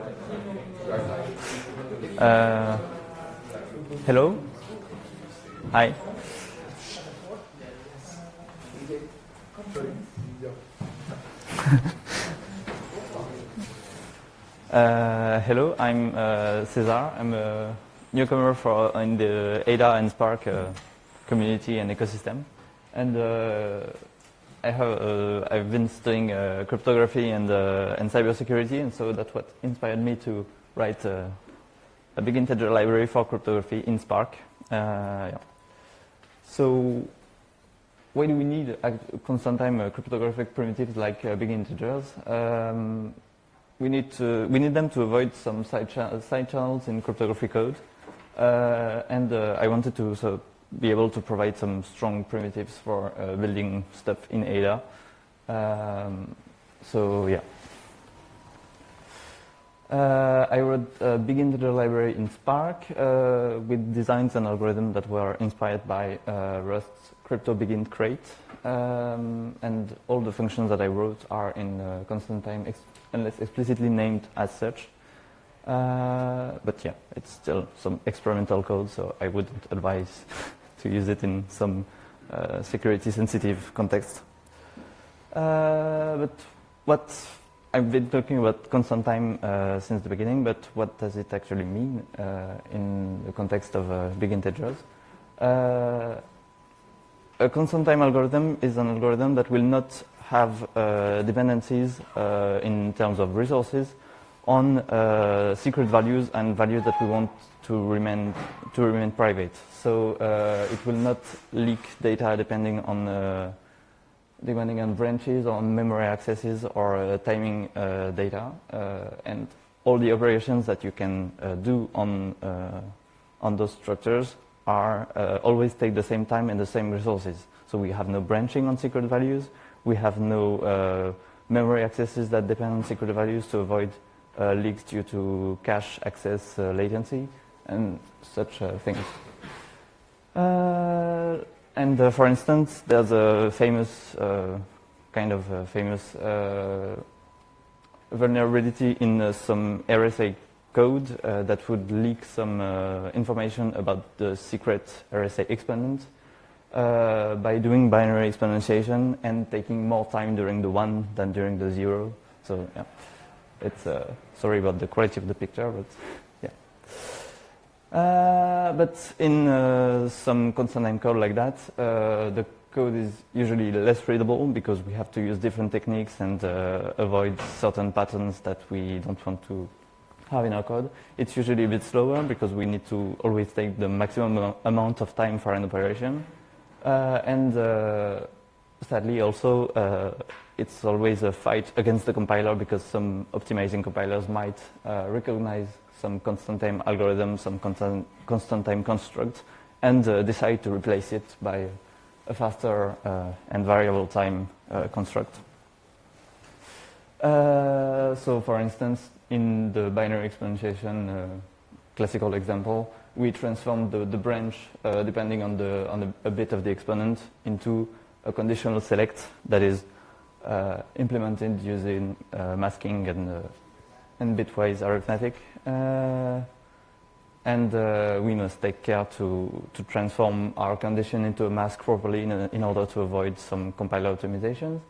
Hello. Hi. Hello, I'm Cesar. I'm a newcomer in the Ada and Spark community and ecosystem, and I've been studying cryptography and cybersecurity, and so that's what inspired me to write a big integer library for cryptography in Spark. Yeah. So why do we need constant time cryptographic primitives like big integers? We need them to avoid some side channels in cryptography code, and I wanted to be able to provide some strong primitives for building stuff in Ada. So yeah. I wrote a big integer library in Spark with designs and algorithms that were inspired by Rust's crypto begin crate, and all the functions that I wrote are in constant time unless explicitly named as such. But yeah, it's still some experimental code, so I wouldn't advise to use it in some security sensitive context. But what I've been talking about constant time since the beginning, but what does it actually mean in the context of big integers? A constant time algorithm is an algorithm that will not have dependencies in terms of resources on secret values and values that we want to remain private. So it will not leak data depending on branches, on memory accesses, or timing data, and all the operations that you can do on those structures are always take the same time and the same resources. So we have no branching on secret values. We have no memory accesses that depend on secret values to avoid leaks due to cache access latency and such things. And for instance, there's a famous vulnerability in some RSA code that would leak some information about the secret RSA exponent by doing binary exponentiation and taking more time during the 1 than during the 0. So yeah, it's sorry about the quality of the picture, but yeah. But in some constant time code like that, the code is usually less readable because we have to use different techniques and avoid certain patterns that we don't want to have in our code. It's usually a bit slower because we need to always take the maximum amount of time for an operation. And sadly also, it's always a fight against the compiler because some optimizing compilers might recognize some constant time algorithm, some constant time construct, and decide to replace it by a faster and variable time construct. So for instance, in the binary exponentiation classical example, we transformed the branch depending on a bit of the exponent into a conditional select that is implemented using masking and bitwise arithmetic, and we must take care to transform our condition into a mask properly in order to avoid some compiler optimizations.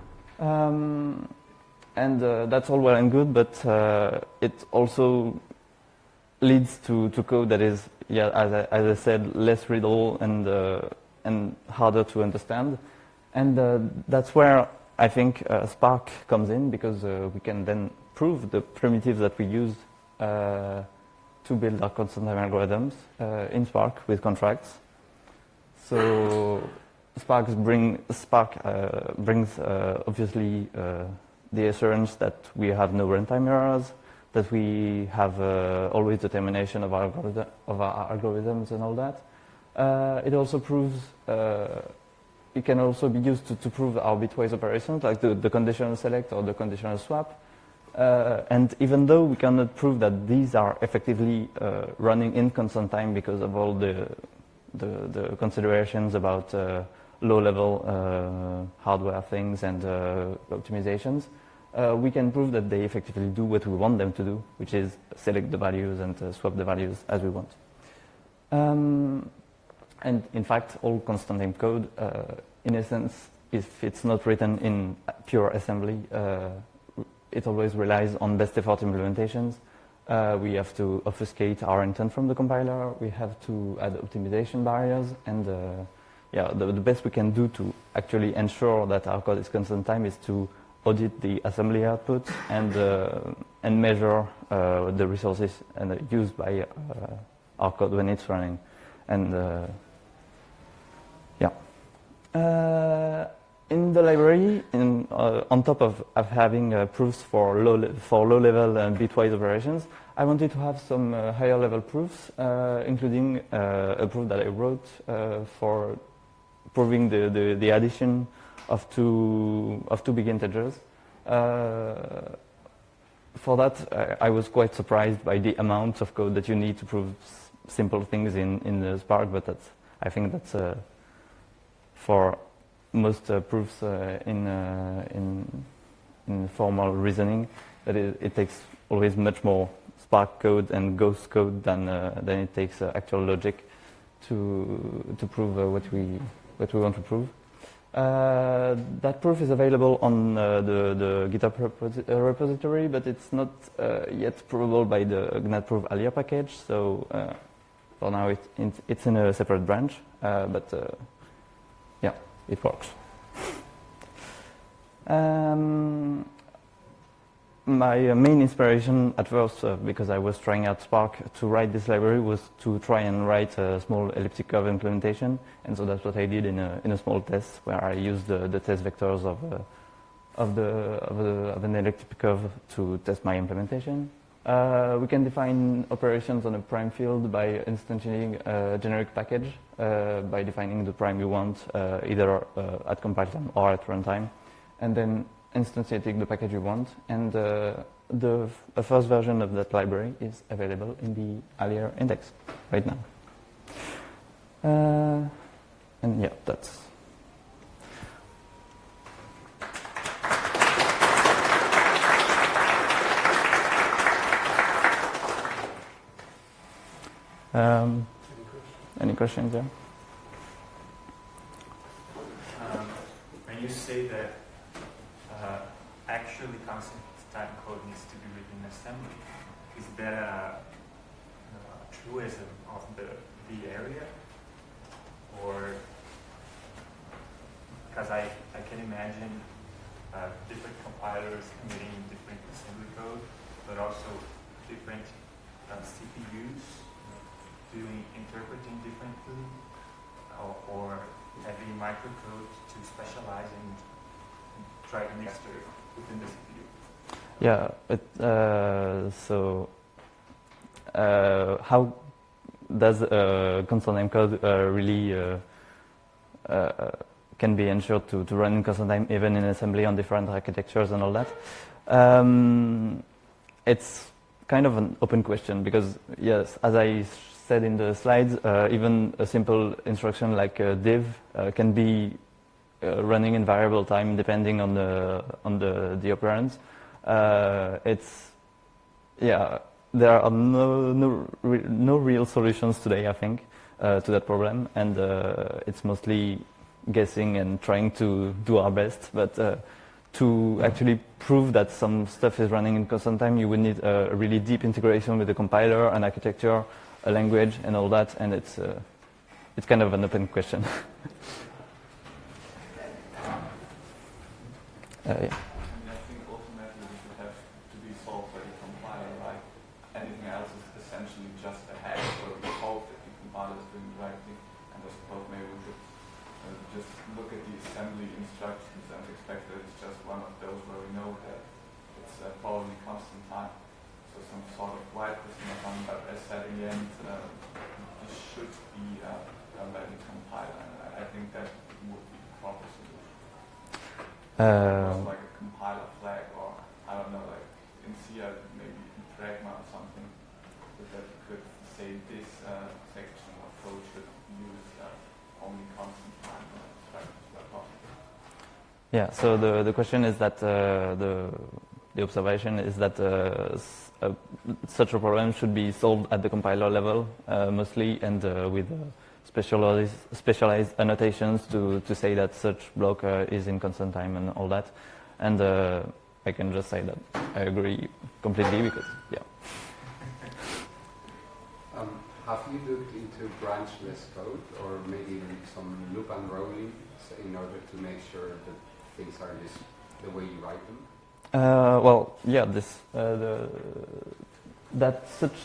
And that's all well and good, but it also leads to code that is, yeah, as I said, less readable and harder to understand. And that's where I think Spark comes in, because we can then prove the primitives that we use to build our constant time algorithms in Spark with contracts. So Spark brings obviously the assurance that we have no runtime errors, that we have always determination of our algorithms and all that. It also proves, it can also be used to prove our bitwise operations, like the conditional select or the conditional swap. And even though we cannot prove that these are effectively running in constant time because of all the considerations about low-level hardware things and optimizations, we can prove that they effectively do what we want them to do, which is select the values and swap the values as we want. And in fact, all constant time code, in essence, if it's not written in pure assembly, it always relies on best effort implementations. We have to obfuscate our intent from the compiler. We have to add optimization barriers, and the best we can do to actually ensure that our code is constant time is to audit the assembly output and measure the resources used by our code when it's running. And in the library, on top of having proofs for low-level and bitwise operations, I wanted to have some higher-level proofs, including a proof that I wrote for proving the addition of two big integers. For that, I was quite surprised by the amount of code that you need to prove simple things in the Spark, but I think that's for most proofs in formal reasoning, that it takes always much more Spark code and Ghost code than it takes actual logic to prove what we want to prove. That proof is available on the GitHub repository, but it's not yet provable by the gnatproof alia package. So for now, it's in a separate branch, but yeah, it works. My main inspiration at first, because I was trying out Spark to write this library, was to try and write a small elliptic curve implementation, and so that's what I did in a small test where I used the test vectors of an elliptic curve to test my implementation. We can define operations on a prime field by instantiating a generic package by defining the prime you want, either at compile time or at runtime, and then instantiating the package you want. And the first version of that library is available in the Alia index right now. And yeah, that's. Any questions there? When you say that actually constant time code needs to be written in assembly, is that a truism of the area? Or, because I can imagine different compilers committing different assembly code, but also different CPUs interpreting differently, or having microcode to specialize in try to master within the CPU. Yeah, so how does constant time code really can be ensured to run in constant time even in assembly on different architectures and all that? It's kind of an open question because, yes, as I said in the slides, even a simple instruction like div can be running in variable time depending on the operands. There are no real solutions today, I think, to that problem, and it's mostly guessing and trying to do our best. But to actually prove that some stuff is running in constant time, you would need a really deep integration with the compiler, an architecture, a language, and all that, and it's kind of an open question. Yeah. I think ultimately this would have to be solved by the compiler, right? Anything else is essentially just a hack, where we hope that the compiler is doing the right thing. And I suppose maybe we should just look at the assembly instructions and expect that it's just one of those where we know that it's probably constant time. So some sort of white person or something, but as said in the end, this should be done by the compiler. And I think that would be the proper solution. Like a compiler flag, or I don't know, like in C, maybe in Pragma or something, that could say this section of code should use only constant time. Yeah. So the question is that the observation is that such a problem should be solved at the compiler level mostly, and with specialized annotations to say that such block is in constant time and all that. And I can just say that I agree completely because yeah. Have you looked into branchless code or maybe even some loop unrolling in order to make sure that things are the way you write them? Well, yeah, that such.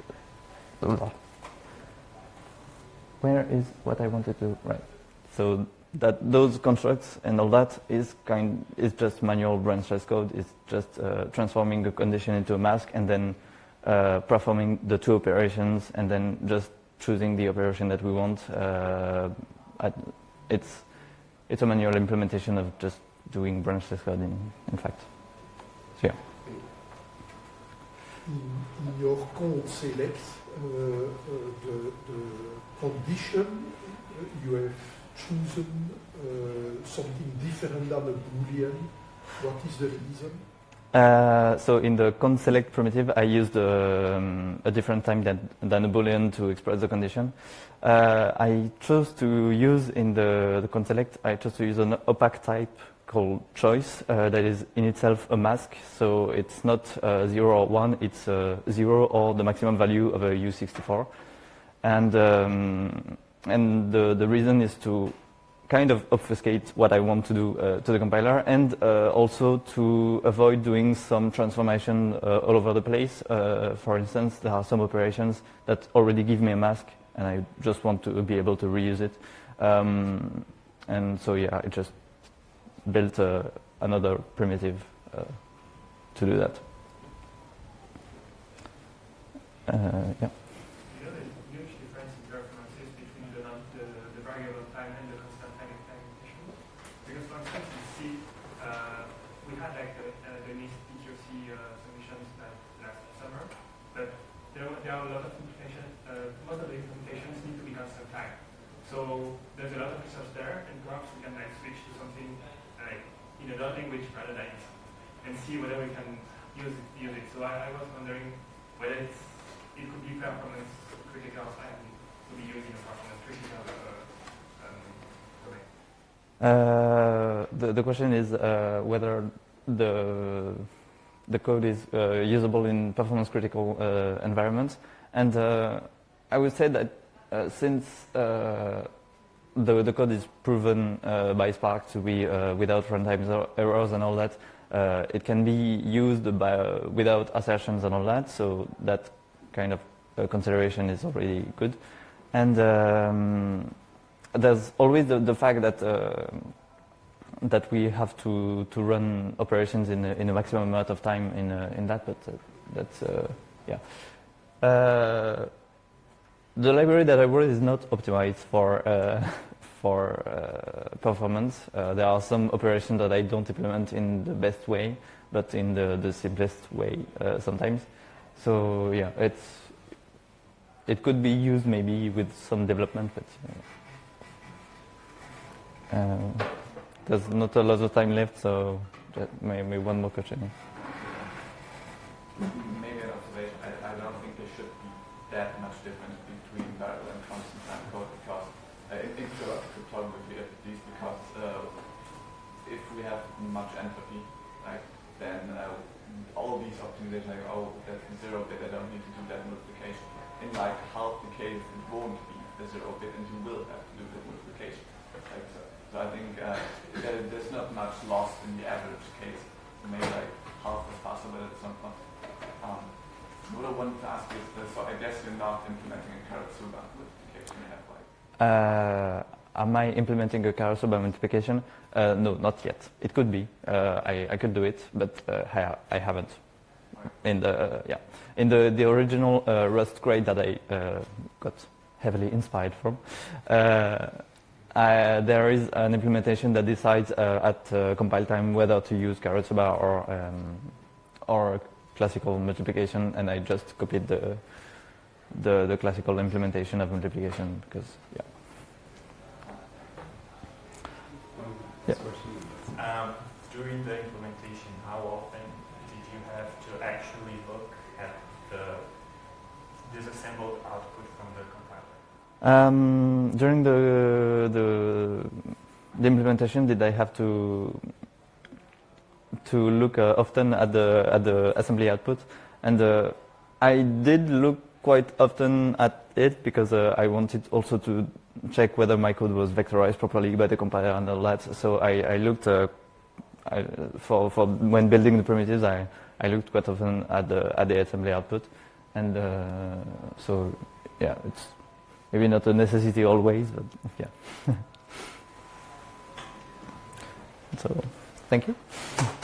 Where is what I wanted to write? So that those constructs and all that is just manual branchless code. It's just transforming a condition into a mask and then performing the two operations and then just choosing the operation that we want. It's a manual implementation of just doing branchless code in fact. So yeah. In your code select, the condition, you have chosen something different than a Boolean. What is the reason? So in the cond select primitive, I used a different time than a Boolean to express the condition. I chose to use in the cond select, I chose to use an opaque type called choice that is in itself a mask. So it's not 0 or 1, it's 0 or the maximum value of a U64. And the reason is to kind of obfuscate what I want to do to the compiler, and also to avoid doing some transformation all over the place. For instance, there are some operations that already give me a mask, and I just want to be able to reuse it. And so yeah, I just built another primitive to do that. Yeah. There are a lot of implementations, most of the implementations need to be constant time. So there's a lot of research there, and perhaps we can switch to something in another language rather than and see whether we can use it. So I was wondering whether it could be performance critical and to be used in a performance critical domain. The question is whether the code is usable in performance critical environments, and I would say that since the code is proven by Spark to be without runtime errors and all that, it can be used without assertions and all that, so that kind of consideration is already good. And there's always the fact that we have to run operations in a maximum amount of time in that, but that's yeah. The library that I wrote is not optimized for performance. There are some operations that I don't implement in the best way, but in the simplest way sometimes. So yeah, it could be used maybe with some development, but there's not a lot of time left, so maybe one more question. Maybe an observation. I don't think there should be that much difference between variable and constant time code, because in cryptography at least, because if we have much entropy, right, then all these optimizations, like, oh, that's 0 bit, I don't need to do that multiplication. In like half the case, it won't be the 0 bit, and you will have to do the multiplication. Like, so I think there's not much lost in the average case. So maybe like half is possible at some point. What I wanted to ask is, so I guess you're not implementing a Karatsuba multiplication, you have like... Am I implementing a Karatsuba multiplication? No, not yet. It could be. I could do it, but I haven't. In the original Rust grade that I got heavily inspired from, there is an implementation that decides at compile time whether to use Karatsuba or classical multiplication, and I just copied the classical implementation of multiplication because yeah. Question. During the implementation, how often did you have to actually look at the disassembled output from the compiler? During the implementation, did I have to look often at the assembly output? And I did look quite often at it because I wanted also to check whether my code was vectorized properly by the compiler and all that. So I looked for when building the primitives. I looked quite often at the assembly output, and so yeah, it's maybe not a necessity always, but yeah. So thank you.